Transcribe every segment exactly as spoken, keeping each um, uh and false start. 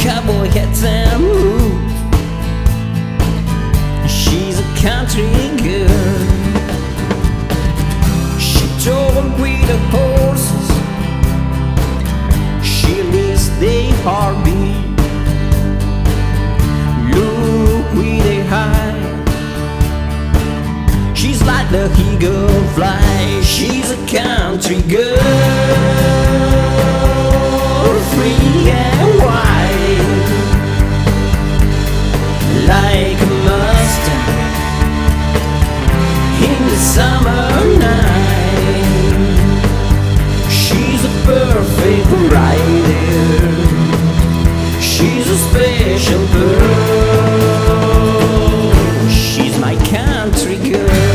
cowboy hats and boots. She's a country girl. She drove with the horses. She lives the heartbeat. Look with a high. She's like the eagle fly. She's a country girl, free and wild, like a Mustang in the summer night. She's a perfect rider. She's a special girl. She's my country girl.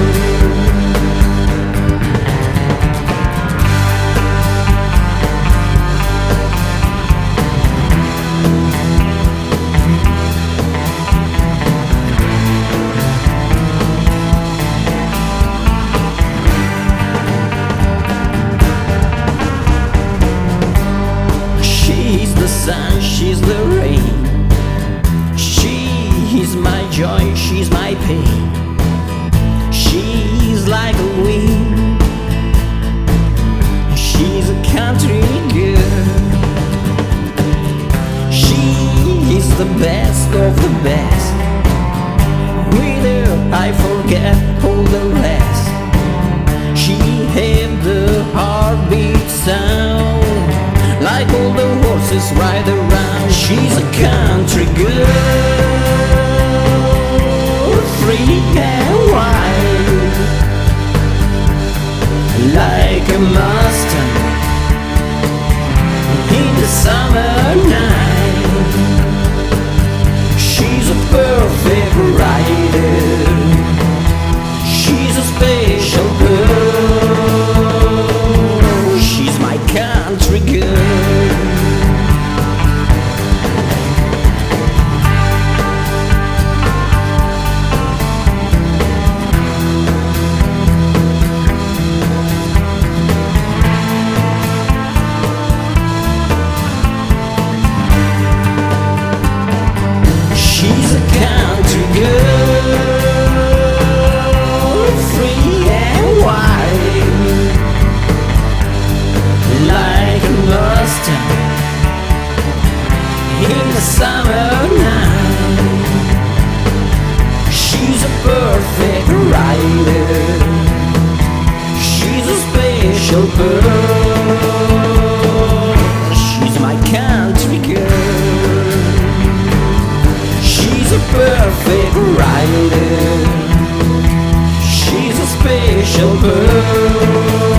She's the sun, she's the rain. She's my joy, she's my pain. She's like a wind. She's a country girl. She is the best of the best. With her I forget all the rest. She had the heartbeat sound, like all the horses ride around. She's a country girl, free and wild, like a Mustang in the summer night. She's a perfect rider. She's a special girl. She's my country girl. She's a country girl, free and wild, like a Mustang in the summer night. She's a perfect rider. She's a special girl. She's my country girl. She's a perfect rider. She's a special girl.